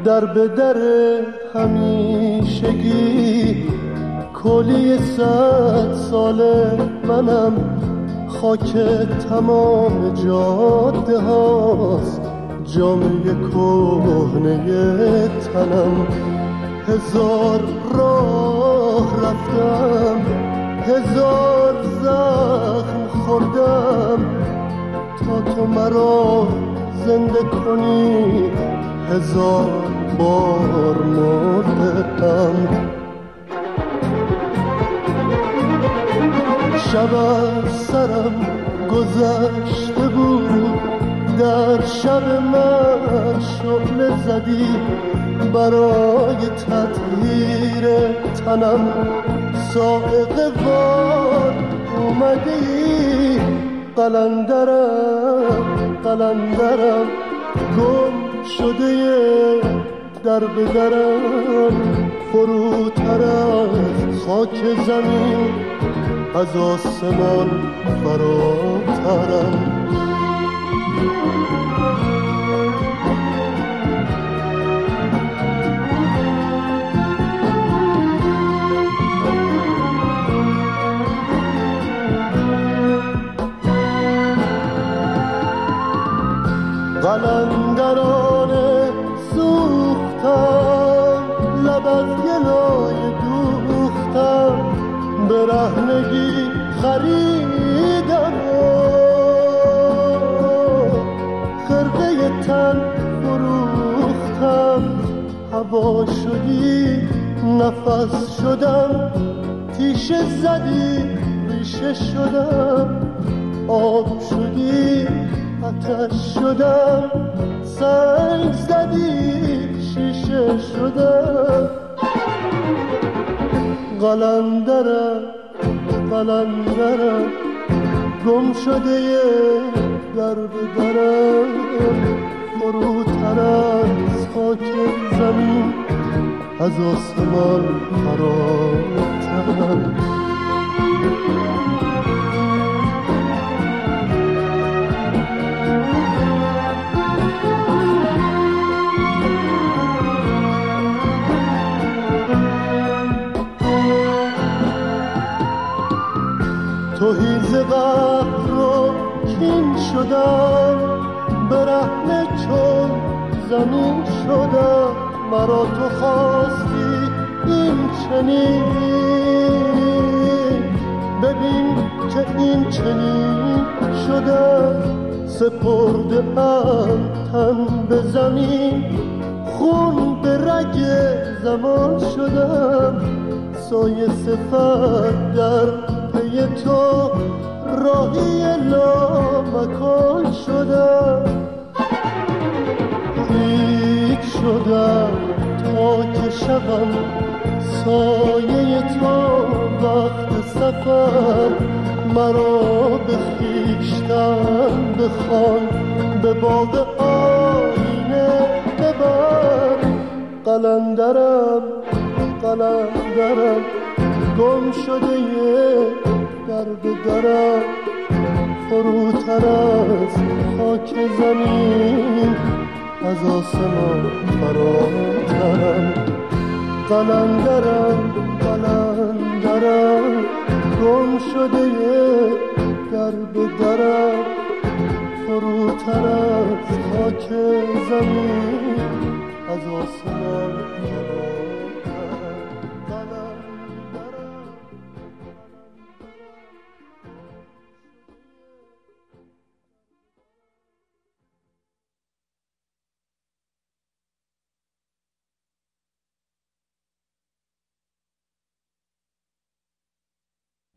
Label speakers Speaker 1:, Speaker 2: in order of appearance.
Speaker 1: در به در همیشگی، کلی 100 ساله منم، خاک تمام جاده هاست جامعه کهنه تنم. 1000 راه رفتم، 1000 زخم خوردم، تا تو مرا زنده کنی 1000 بار مردم. شب از سرم گذشته بود، در شب من شعله زدی، برای تطهیر تنم صاعقه وار اومدی. قلندرم قلندرم گم شده در به درم، فروتر از خاک زمین از آسمان فراترم. قلندرانه سوختم، لب از گلای دوختم، برهنگی خریدم و خرقه تن فروختم. هوا شدی نفس شدم، تیشه زدی ریشه شدم، آب شدی آتش شدم، سنگ زدی شیشه شدم. قلندرم قلندرم گم شده در به درم، فروتر از خاک زمین از آسمان فراترم. توهی ز قهر و کین شدم، برهنه چون زمین شدم. مرا تو خواستی این چنین، ببین که این چنین شدم. سپرده ام تن به زمین، خون به رگ زمان شدم. سایه صفت در پی تو راهی لامکان شدم. هیچ شدم تا که شوم سایه تو وقت سفر. مرا به خویشتن بخوان، به باغ آینه ببر. قلندرم قلندرم گم شده در به درم، فروتر از خاک زمین از آسمان فراترم. قلندرم قلندرم گم شده در به درم، فروتر از خاک زمین از آسمان فراترم.